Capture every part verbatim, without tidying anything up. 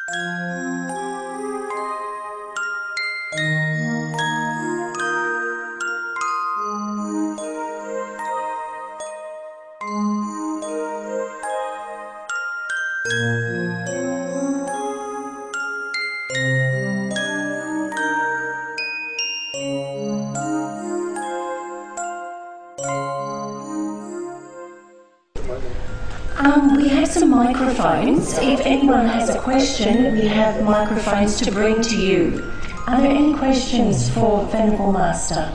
Um, we have some microphones. If anyone has a question, we have microphones to bring to you. Are there any questions for Venerable Master?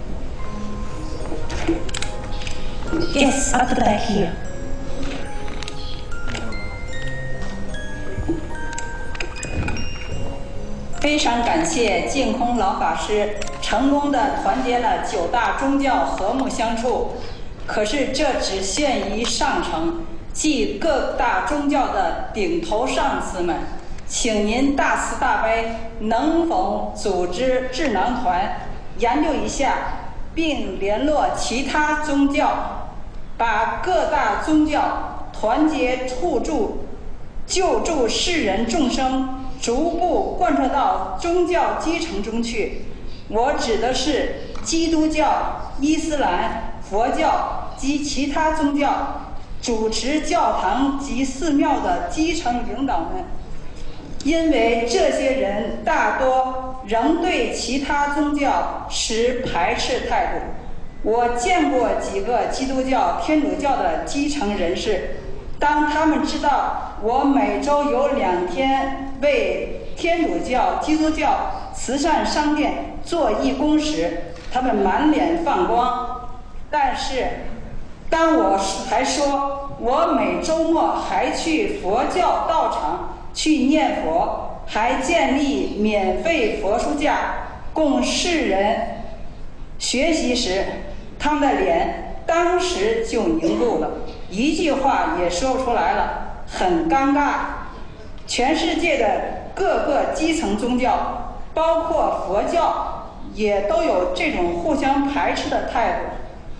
Yes, up the back here. 非常感谢净空老法师成功的团结了九大宗教和睦相处，可是这只限于上层，即各大宗教的顶头上司们，请您大慈大悲，能否组织智囊团研究一下，并联络其他宗教，把各大宗教团结互助，救助世人众生，逐步贯彻到宗教基层中去。我指的是基督教、伊斯兰、佛教及其他宗教主持教堂及寺庙的基层领导们，因为这些人大多仍对其他宗教持排斥态度。我见过几个基督教、天主教的基层人士，当他们知道我每周有两天为天主教、基督教慈善商店做义工时，他们满脸放光。但是当我还说我每周末还去佛教道场去念佛，还建立免费佛书架供世人学习时，他们的脸当时就凝住了，一句话也说不出来了，很尴尬。全世界的各个基层宗教，包括佛教，也都有这种互相排斥的态度。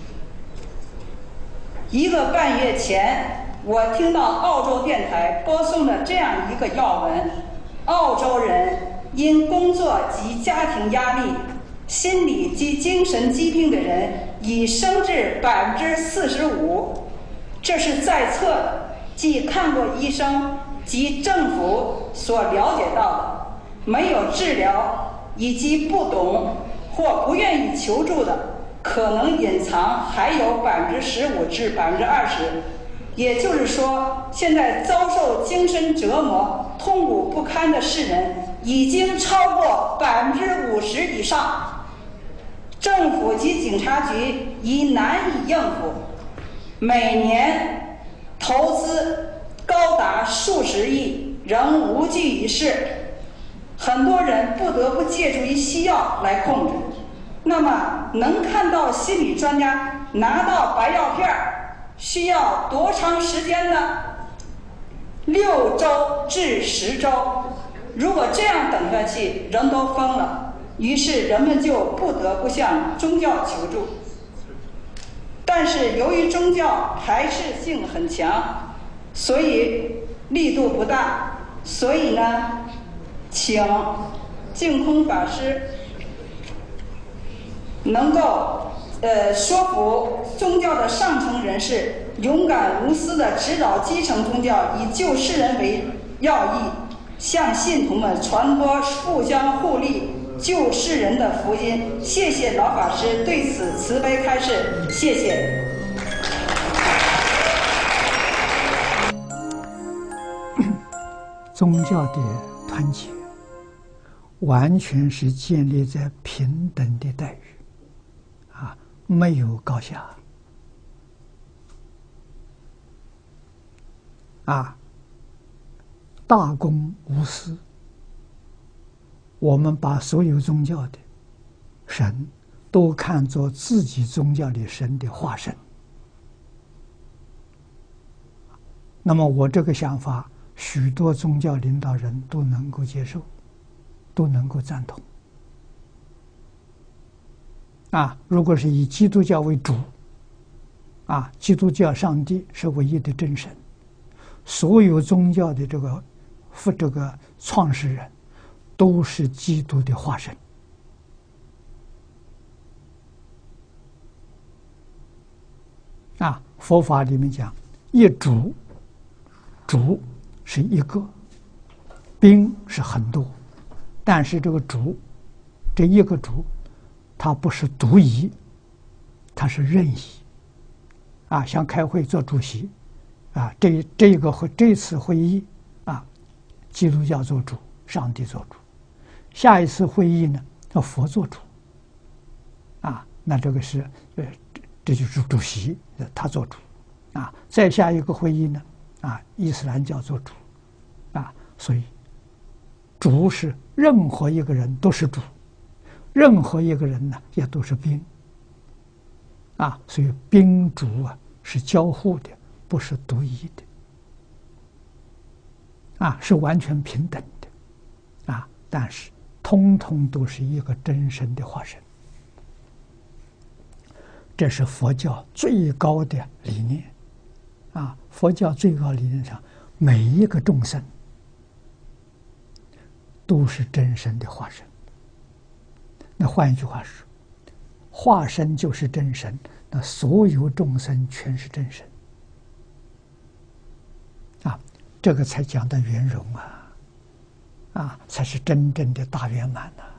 一个半月前，我听到澳洲电台播送了这样一个要闻：澳洲人因工作及家庭压力，心理及精神疾病的人已升至百分之四十五。这是在册的，即看过医生及政府所了解到的，没有治疗以及不懂或不愿意求助的，可能隐藏还有百分之十五至百分之二十。也就是说，现在遭受精神折磨、痛苦不堪的世人已经超过百分之五十以上。政府及警察局已难以应付，每年投资高达数十亿，仍无济于事。很多人不得不借助于西药来控制。那么，能看到心理专家拿到白药片需要多长时间呢？六周至十周。如果这样等下去，人都疯了。于是人们就不得不向宗教求助。但是由于宗教排斥性很强，所以力度不大。所以呢，请净空法师能够呃说服宗教的上层人士，勇敢无私地指导基层宗教，以救世人为要义，向信徒们传播互相互利、救世人的福音。谢谢老法师对此慈悲开示，谢谢。 宗教的团结完全是建立在平等的待遇，啊，没有高下，啊，大公无私。我们把所有宗教的神都看作自己宗教里神的化身。那么我这个想法，许多宗教领导人都能够接受，都能够赞同。啊，如果是以基督教为主，啊，基督教上帝是唯一的真神，所有宗教的这个佛这个创始人都是基督的化身。啊，佛法里面讲一主，主是一个，宾是很多，但是这个主，这一个主，它不是独一，它是任意。啊，像开会做主席，啊，这这个会这次会议啊，基督教做主，上帝做主；下一次会议呢，叫佛做主。啊，那这个是呃，这就是主席，他做主。啊，再下一个会议呢，啊，伊斯兰教做主。啊，所以主是任何一个人都是主，任何一个人呢也都是宾。啊，所以宾主啊是交互的，不是独一的，啊，是完全平等的，啊，但是通通都是一个真神的化身。这是佛教最高的理念，啊，佛教最高理念上，每一个众生都是真神的化身。那换一句话说，化身就是真神，那所有众生全是真神，啊，这个才讲的圆融啊，啊，才是真正的大圆满呐，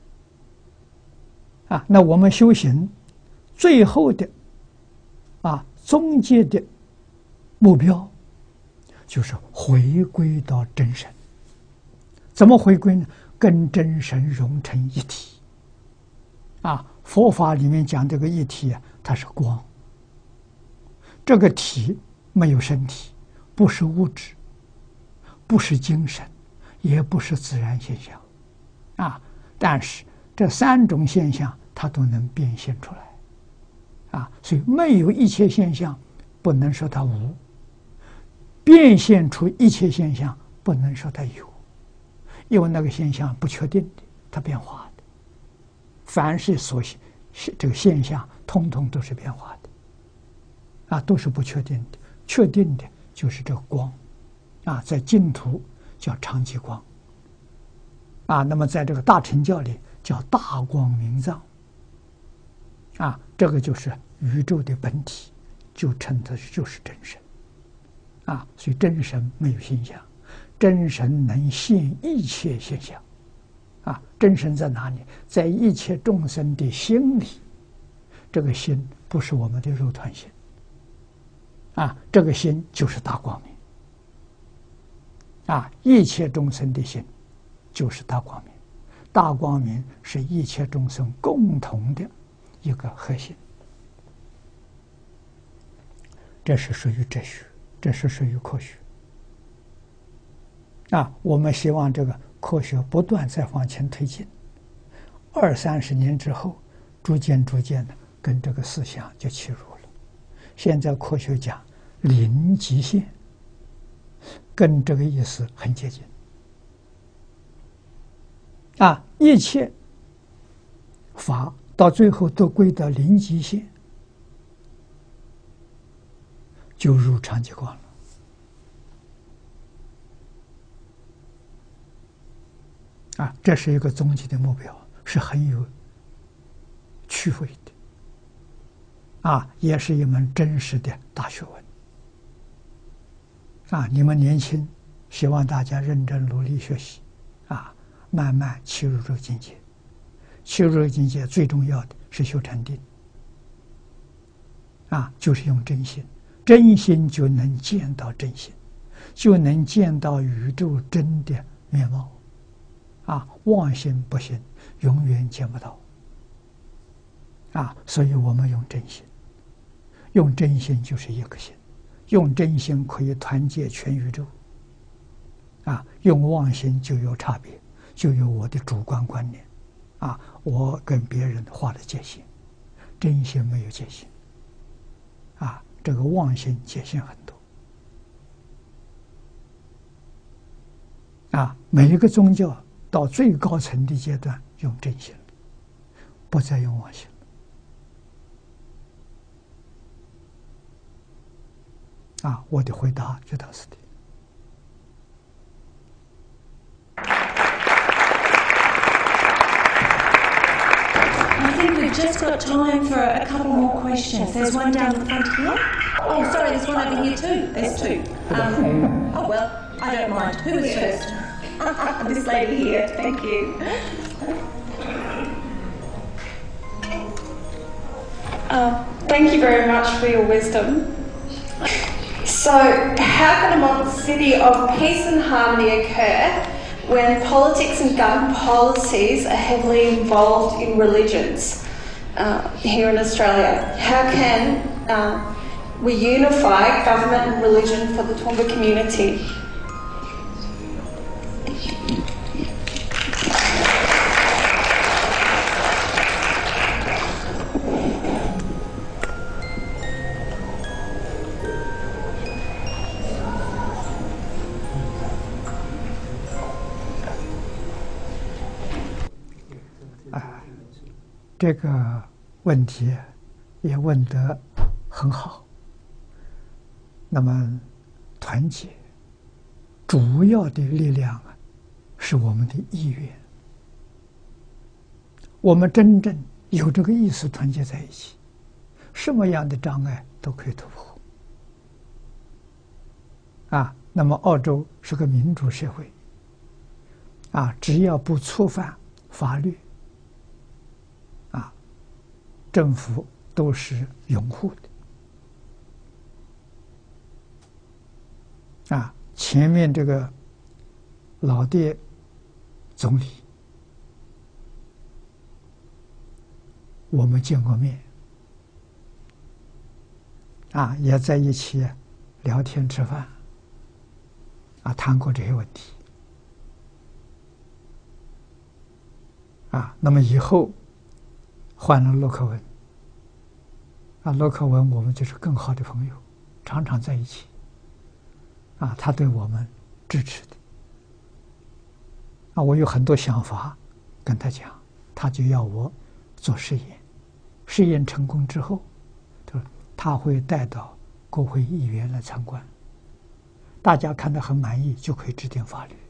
啊，那我们修行最后的啊终结的目标，就是回归到真神。怎么回归呢？跟真神融成一体。啊，佛法里面讲这个一体啊，它是光。这个体没有身体，不是物质，不是精神，也不是自然现象，啊，但是这三种现象它都能变现出来，啊，所以没有一切现象，不能说它无；变现出一切现象，不能说它有，因为那个现象不确定的，它变化的。凡是所这个现象，通通都是变化的，啊，都是不确定的。确定的就是这个光，啊，在净土叫常寂光，啊，那么在这个大乘教里叫大光明藏，啊，这个就是宇宙的本体，就称它就是真神，啊，所以真神没有现象，真神能现一切现象。啊，真神在哪里？在一切众生的心里。这个心不是我们的肉团心，啊，这个心就是大光明。啊，一切众生的心就是大光明，大光明是一切众生共同的一个核心。这是属于哲学，这是属于科学。啊，我们希望这个科学不断在往前推进，二三十年之后，逐渐逐渐的跟这个思想就切入了。现在科学讲零极限，跟这个意思很接近。啊，一切法到最后都归到零极限，就入常寂光了。啊，这是一个终极的目标，是很有趣味的，啊，也是一门真实的大学问。啊，你们年轻，希望大家认真努力学习，啊，慢慢切入这个境界。切入这个境界最重要的是修禅定，啊，就是用真心，真心就能见到真心，就能见到宇宙真的面貌。啊，妄心不行，永远见不到。啊，所以我们用真心，用真心就是一个心，用真心可以团结全宇宙。啊，用妄心就有差别，就有我的主观观念。啊，我跟别人画了界限，真心没有界限。啊，这个妄心界限很多。啊，每一个宗教到最高层的阶段用真心，不再用妄心了。啊，我的回答就到此地。 just got time for a couple more questions. There's one down the front here. Oh, sorry, there's one over here too. There's two. Um, oh, well, I don't mind. Who is first? This lady here, thank you. Uh, thank you very much for your wisdom. So, how can a model city of peace and harmony occur when politics and gun policies are heavily involved in religions uh, here in Australia? How can uh, we unify government and religion for the Toowoomba community? 这个问题也问得很好。那么，团结主要的力量啊，是我们的意愿。我们真正有这个意识团结在一起，什么样的障碍都可以突破。啊，那么澳洲是个民主社会，啊，只要不触犯法律，啊，政府都是拥护的。啊，前面这个老爹总理，我们见过面，啊，也在一起聊天吃饭，啊，谈过这些问题。啊，那么以后换了洛克文，啊，洛克文我们就是更好的朋友，常常在一起。啊，他对我们支持的。啊，我有很多想法跟他讲，他就要我做实验，实验成功之后，他说他会带到国会议员来参观，大家看得很满意，就可以制定法律。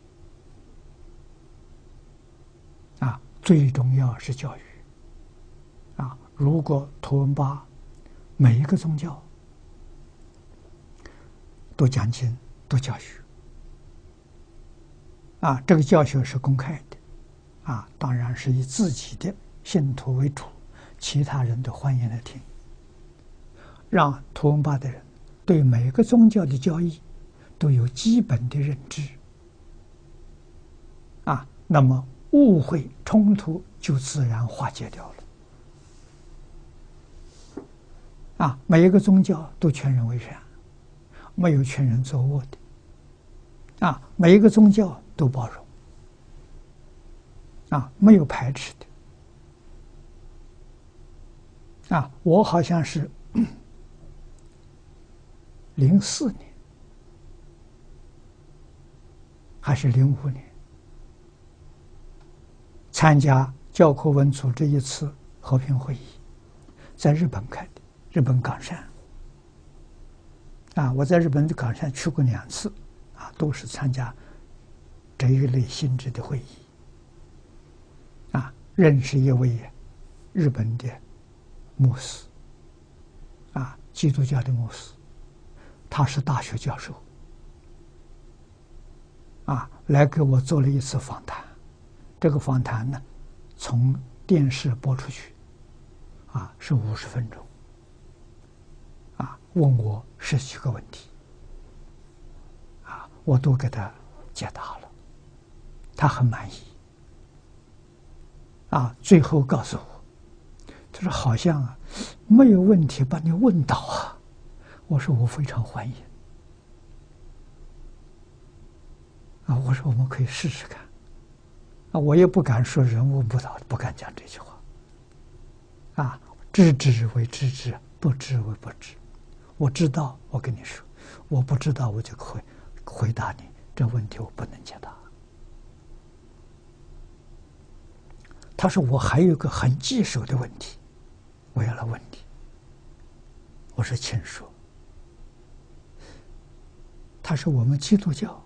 啊，最重要是教育。啊，如果图文巴每一个宗教都讲经。多教学，啊，这个教学是公开的，啊，当然是以自己的信徒为主，其他人都欢迎来听，让图文巴的人对每个宗教的教义都有基本的认知，啊，那么误会冲突就自然化解掉了，啊，每一个宗教都劝人为善。没有劝人作恶的，啊，每一个宗教都包容，啊，没有排斥的，啊，我好像是零四年还是零五年参加教科文组织一次和平会议，在日本开的，日本冈山。啊，我在日本的冈山去过两次，啊，都是参加这一类性质的会议。啊，认识一位日本的牧师，啊，基督教的牧师，他是大学教授，啊，来给我做了一次访谈。这个访谈呢，从电视播出去，啊，是五十分钟。啊，问我十几个问题，啊，我都给他解答了，他很满意。啊，最后告诉我，他说好像啊没有问题把你问倒啊，我说我非常欢迎。啊，我说我们可以试试看。啊，我也不敢说人问不倒，不敢讲这句话。啊，知之为知之，不知为不知。我知道，我跟你说；我不知道，我就会回答你。这问题我不能解答。他说：“我还有一个很棘手的问题，我要来问你。”我说：“请说。”他说：“我们基督教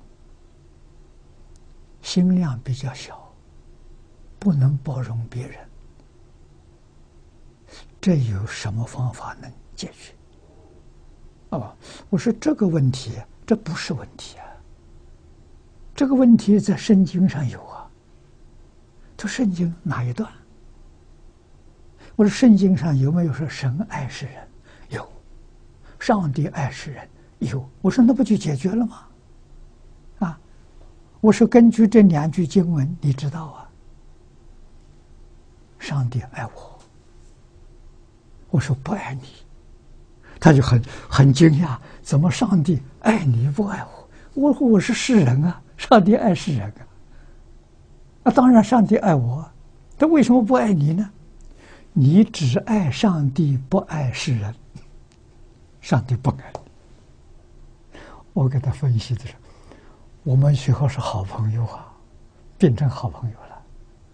心量比较小，不能包容别人。 这有什么方法能解决？哦，我说这个问题，这不是问题啊。这个问题在圣经上有啊。这圣经哪一段？我说圣经上有没有说神爱世人？有。上帝爱世人？有。我说那不就解决了吗？啊，我说根据这两句经文，你知道啊，上帝爱我。我说不爱你，他就很很惊讶，怎么上帝爱你不爱我？我我是世人啊，上帝爱世人啊。那当然上帝爱我，他为什么不爱你呢？你只爱上帝，不爱世人，上帝不爱你。我给他分析的是，我们最后是好朋友啊，变成好朋友了。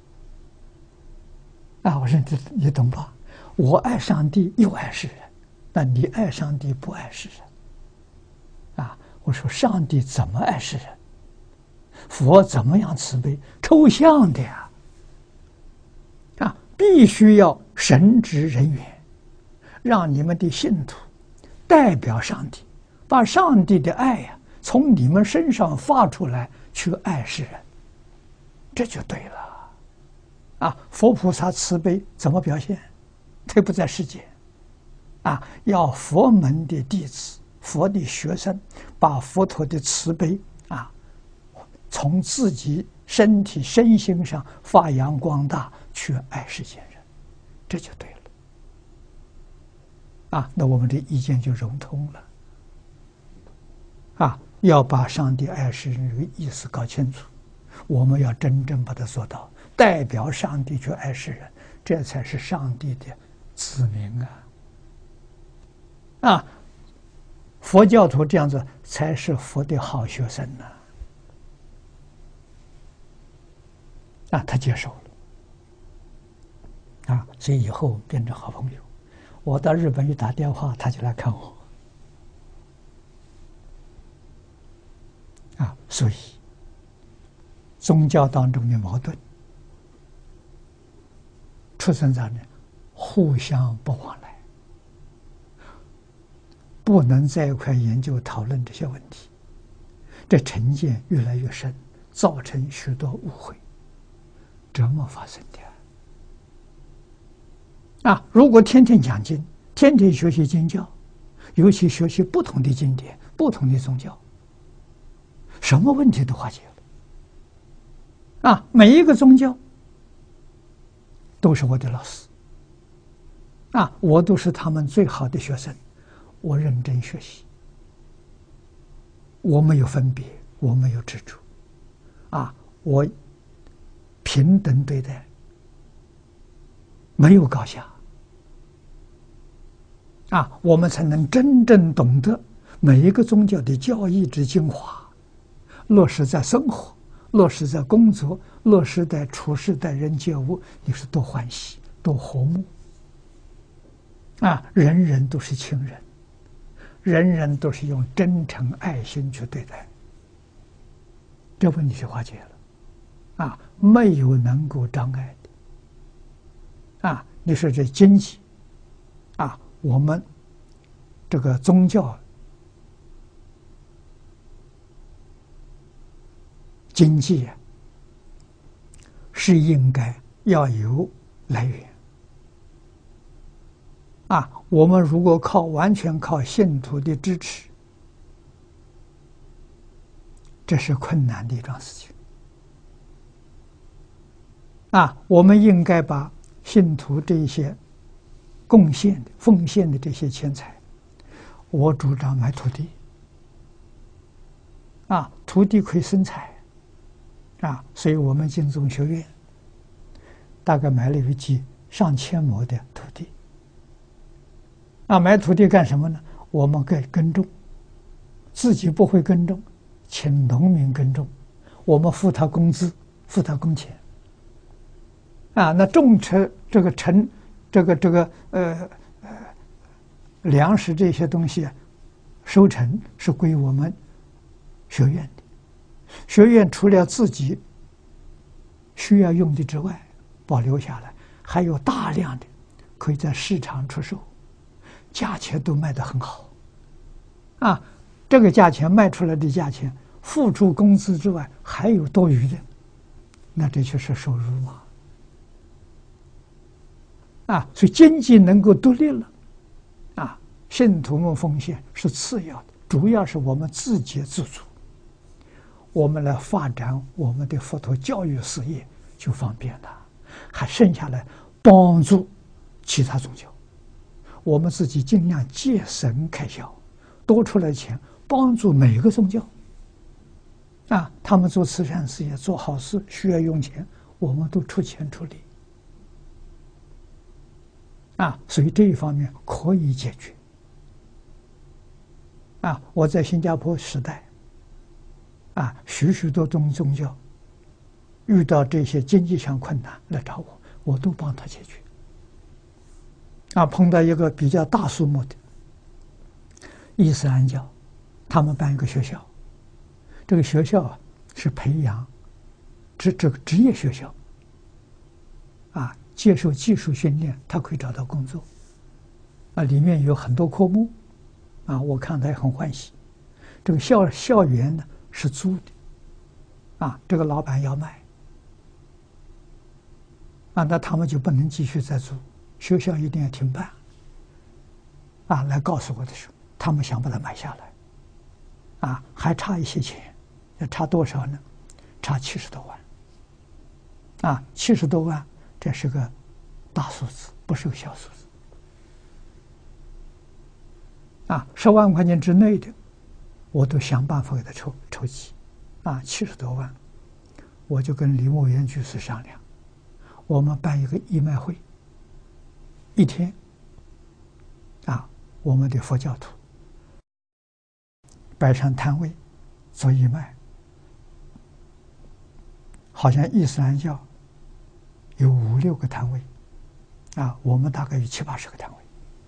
啊，我说你你懂吧？我爱上帝又爱世人，那你爱上帝不爱世人？啊，我说上帝怎么爱世人？佛怎么样慈悲？抽象的呀！啊，必须要神职人员，让你们的信徒代表上帝，把上帝的爱呀、啊、从你们身上发出来，去爱世人，这就对了。啊，佛菩萨慈悲怎么表现？他不在世间，啊，要佛门的弟子、佛的学生，把佛陀的慈悲啊，从自己身体身心上发扬光大，去爱世间人，这就对了。啊，那我们的意见就融通了。啊，要把上帝爱世人这个意思搞清楚，我们要真正把它做到，代表上帝去爱世人，这才是上帝的子民啊！啊，佛教徒这样子才是佛的好学生呢、啊！啊，他接受了，啊，所以以后变成好朋友。我到日本一打电话，他就来看我。啊，所以宗教当中的矛盾出生在呢，互相不往来，不能在一块研究讨论这些问题，这成见越来越深，造成许多误会，这么发生的啊！如果天天讲经，天天学习经教，尤其学习不同的经典、不同的宗教，什么问题都化解了啊！每一个宗教都是我的老师啊，我都是他们最好的学生，我认真学习，我没有分别，我没有执着啊，我平等对待，没有高下啊，我们才能真正懂得每一个宗教的教义之精华，落实在生活，落实在工作，落实在处事待人接物，你是多欢喜，多和睦啊！人人都是亲人，人人都是用真诚爱心去对待，这问题就化解了啊！没有能够障碍的啊！你说这经济啊，我们这个宗教经济啊，是应该要有来源啊！我们如果靠完全靠信徒的支持，这是困难的一桩事情啊！我们应该把信徒这些贡献的、奉献的这些钱财，我主张买土地啊，土地可以生财啊，所以我们净宗学院大概买了有几上千亩的土地啊。买土地干什么呢？我们该耕种，自己不会耕种，请农民耕种，我们付他工资，付他工钱啊。那种成这个成这个这个呃呃粮食这些东西收成是归我们学院的。学院除了自己需要用的之外，保留下来，还有大量的可以在市场出售，价钱都卖得很好。啊，这个价钱卖出来的价钱，付出工资之外还有多余的，那这就是收入嘛。啊，所以经济能够独立了，啊，信徒们奉献是次要的，主要是我们自给自足，我们来发展我们的佛陀教育事业就方便了，还剩下来帮助其他宗教，我们自己尽量节省开销，多出来钱帮助每一个宗教。啊，他们做慈善事业、做好事需要用钱，我们都出钱出力。啊，所以这一方面可以解决。啊，我在新加坡时代，啊，许许多多宗教遇到这些经济上困难来找我，我都帮他解决。啊，碰到一个比较大数目的伊斯兰教，他们办一个学校，这个学校啊是培养职这个职业学校，啊，接受技术训练，他可以找到工作。啊，里面有很多科目，啊，我看他也很欢喜。这个校校园呢是租的，啊，这个老板要卖，啊，那他们就不能继续再租，学校一定要停办。啊，来告诉我的时候，他们想把它买下来，啊，还差一些钱，要差多少呢？差七十多万。啊，七十多万，这是个大数字，不是个小数字。啊，十万块钱之内的，我都想办法给他筹筹集。啊，七十多万，我就跟李默元居士商量，我们办一个义卖会，一天，啊，我们的佛教徒摆上摊位做义卖，好像伊斯兰教有五六个摊位，啊，我们大概有七八十个摊位。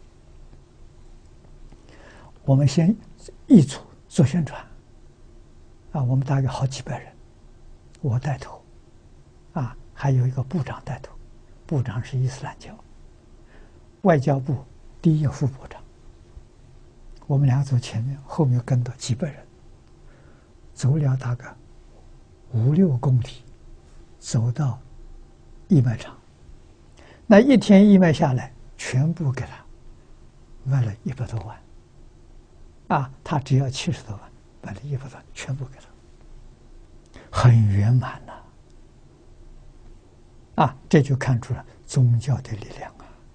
我们先一组做宣传，啊，我们大概好几百人，我带头，啊，还有一个部长带头，部长是伊斯兰教，外交部第一副部长，我们俩走前面，后面跟到几百人，走了大概五六公里，走到义卖场，那一天义卖下来，全部给他卖了一百多万。啊，他只要七十多万，买了一百多万，全部给他，很圆满了。啊，这就看出了宗教的力量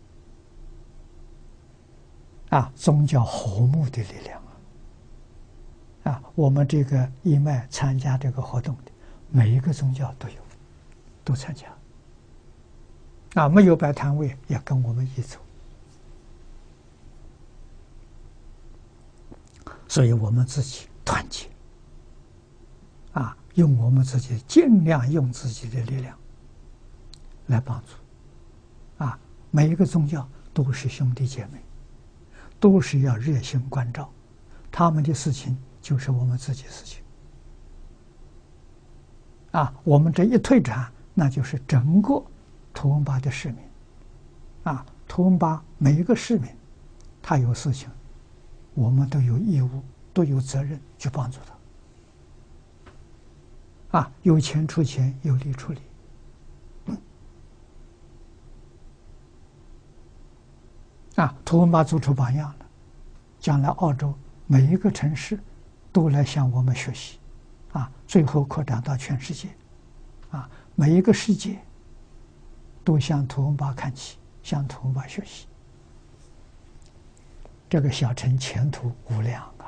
啊！啊，宗教和睦的力量啊！啊，我们这个义卖参加这个活动的，每一个宗教都有，都参加。啊，没有摆摊位也跟我们一走。所以我们自己团结，啊，用我们自己尽量用自己的力量来帮助，啊，每一个宗教都是兄弟姐妹，都是要热心关照，他们的事情就是我们自己的事情，啊，我们这一退展，那就是整个图文巴的市民，啊，图文巴每一个市民，他有事情。我们都有义务，都有责任去帮助他。啊，有钱出钱，有力出力。嗯、啊，图文巴做出榜样了，将来澳洲每一个城市都来向我们学习，啊，最后扩展到全世界，啊，每一个世界都向图文巴看齐，向图文巴学习。这个小城前途无量啊！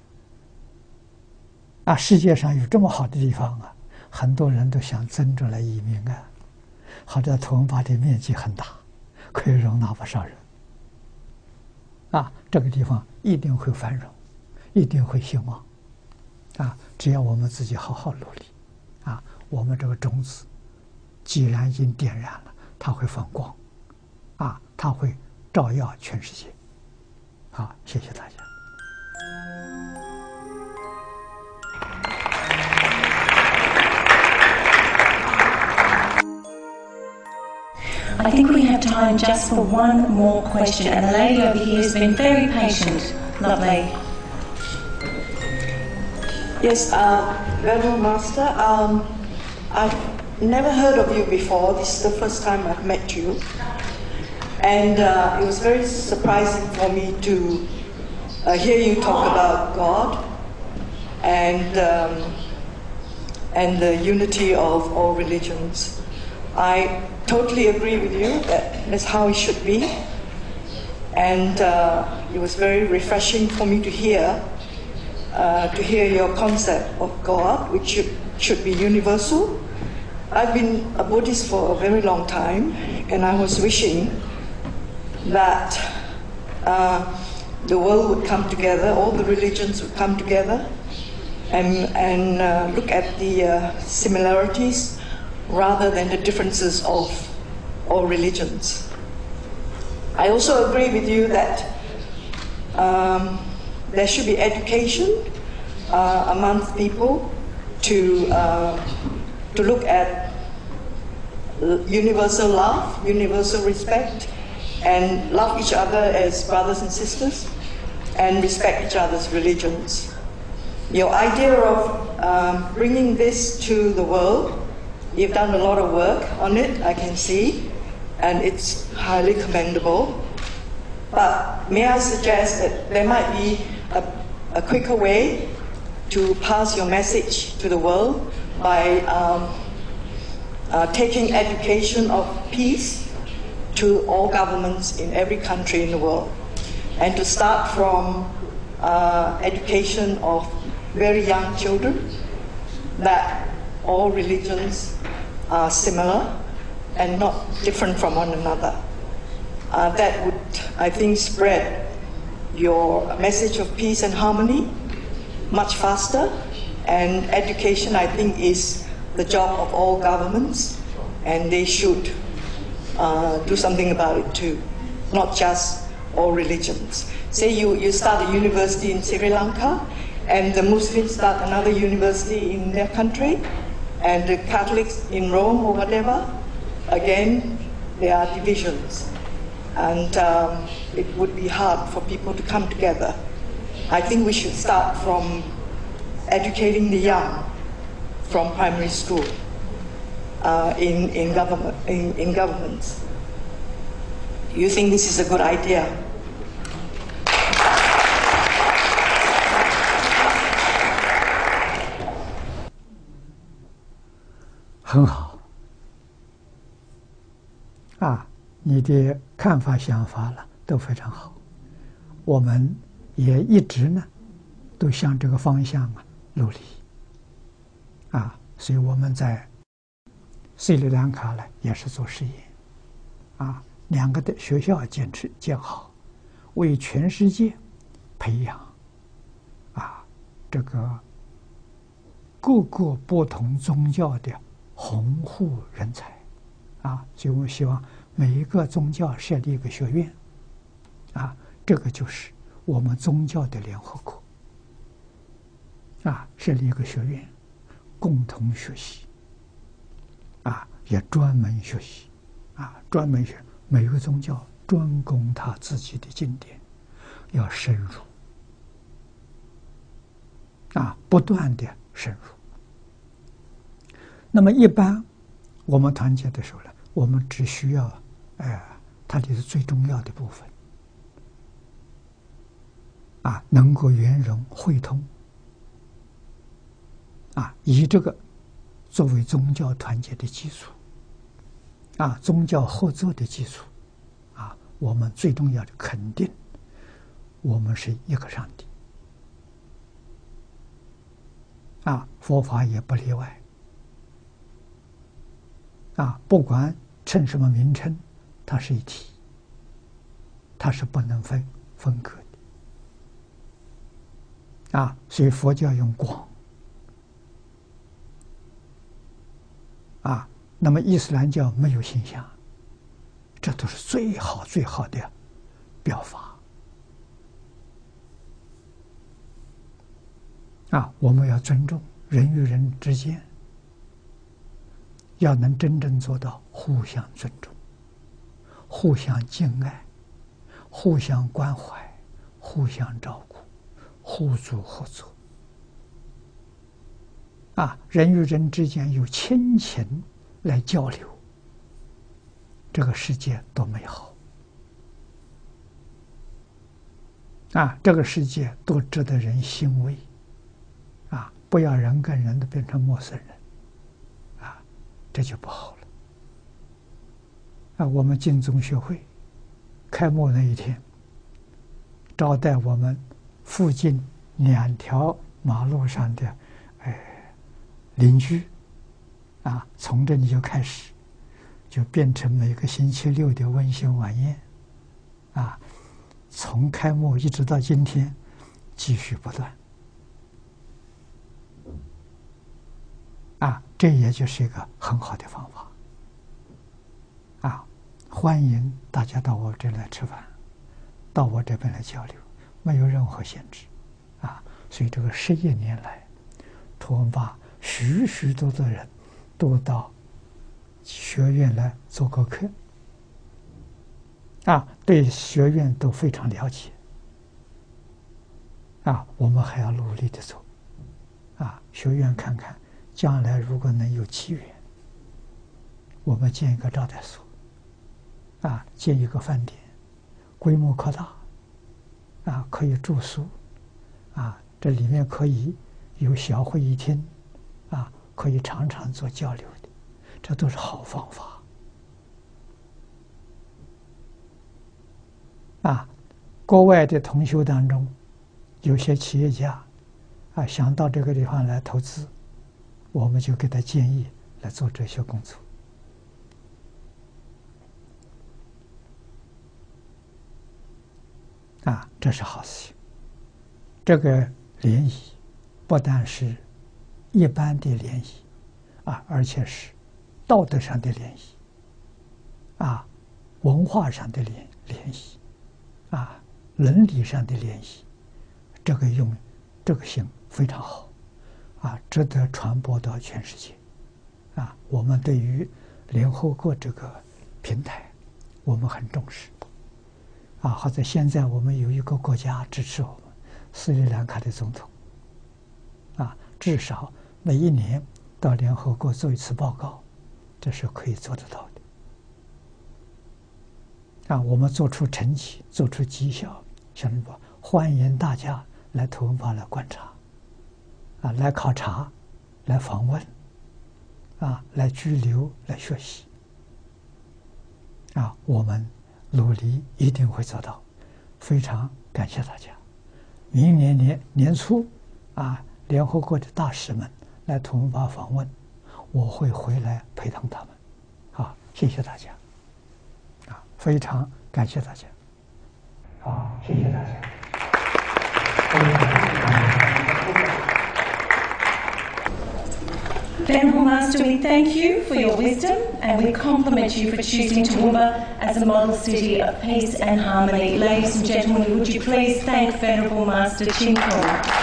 啊，世界上有这么好的地方啊，很多人都想争着来移民啊。好在图文巴的面积很大，可以容纳不少人。啊，这个地方一定会繁荣，一定会兴旺。啊，只要我们自己好好努力，啊，我们这个种子既然已经点燃了，它会放光，啊，它会照耀全世界。好，谢谢大家。 I think we have time just for one more question, and the lady over here has been very patient. Lovely. Yes, uh, Venerable Master, um, I've never heard of you before. This is the first time I've met you. And uh, it was very surprising for me to uh, hear you talk about God and, um, and the unity of all religions. I totally agree with you that that's how it should be. And uh, it was very refreshing for me to hear uh, to hear your concept of God, which should, should be universal. I've been a Buddhist for a very long time, and I was wishing that uh, the world would come together, all the religions would come together, and, and uh, look at the uh, similarities rather than the differences of all religions. I also agree with you that um, there should be education uh, among people to, uh, to look at universal love, universal respect, and love each other as brothers and sisters, and respect each other's religions. Your idea of um, bringing this to the world, you've done a lot of work on it, I can see, and it's highly commendable. But may I suggest that there might be a, a quicker way to pass your message to the world by um, uh, taking education of peace to all governments in every country in the world, and to start from uh, education of very young children, that all religions are similar and not different from one another. Uh, that would, I think, spread your message of peace and harmony much faster. And education, I think, is the job of all governments, and they should uh, do something about it too, not just all religions. Say you, you start a university in Sri Lanka, and the Muslims start another university in their country, and the Catholics in Rome or whatever, again, there are divisions. And um, it would be hard for people to come together. I think we should start from educating the young from primary school uh, in, in, government, in, in governments. Do you think this is a good idea? 很好啊，你的看法、想法了都非常好，我们也一直呢都向这个方向啊努力啊，所以我们在斯里兰卡呢也是做实验啊，两个的学校建持建好，为全世界培养啊这个各个不同宗教的弘护人才啊，所以我希望每一个宗教设立一个学院啊，这个就是我们宗教的联合国啊，设立一个学院，共同学习啊，也专门学习啊，专门学每个宗教专攻他自己的经典，要深入啊，不断的深入。那么一般我们团结的时候呢，我们只需要哎、呃，它里是最重要的部分啊，能够圆融汇通啊，以这个作为宗教团结的基础啊，宗教合作的基础啊，我们最重要的肯定我们是一个上帝啊，佛法也不例外啊，不管称什么名称，它是一体，它是不能分分割的啊，所以佛教用广啊，那么伊斯兰教没有形象，这都是最好最好的表法啊，我们要尊重人与人之间，要能真正做到互相尊重互相敬爱，互相关怀，互相照顾，互助合作。啊，人与人之间有亲情来交流，这个世界多美好！啊，这个世界多值得人欣慰！啊，不要人跟人都变成陌生人，啊，这就不好了。啊，我们净宗学会开幕那一天，招待我们附近两条马路上的哎邻居，啊，从这里就开始，就变成每个星期六的温馨晚宴，啊，从开幕一直到今天，继续不断。啊，这也就是一个很好的方法。啊，欢迎大家到我这里来吃饭，到我这边来交流，没有任何限制。啊，所以这个十一年来，图文巴许许多多人都到学院来做过客，啊，对学院都非常了解。啊，我们还要努力的做。啊，学院看看。将来如果能有机缘，我们建一个招待所，啊，建一个饭店，规模扩大，啊，可以住宿，啊，这里面可以有小会议厅，啊，可以常常做交流的，这都是好方法。啊，国外的同修当中，有些企业家，啊，想到这个地方来投资。我们就给他建议来做这些工作，啊，这是好事情。这个联谊不但是一般的联谊，啊，而且是道德上的联谊，啊，文化上的联联谊，啊，伦理上的联谊，这个用这个性非常好。啊，值得传播到全世界。啊，我们对于联合国这个平台，我们很重视。啊，好在现在我们有一个国家支持我们，斯里兰卡的总统。啊，至少每一年到联合国做一次报告，这是可以做得到的。啊，我们做出成绩，做出绩效，像什么？欢迎大家来图文巴来观察。啊，来考察，来访问，啊，来居留，来学习，啊，我们努力一定会做到，非常感谢大家。明年年年初，啊，联合国的大使们来图文巴访问，我会回来陪同他们。好，谢谢大家，啊，非常感谢大家。好，谢谢大家。 Venerable Master, we thank you for your wisdom and we compliment you for choosing Toowoomba as a model city of peace and harmony. Ladies and gentlemen, would you please thank Venerable Master Chin Kung.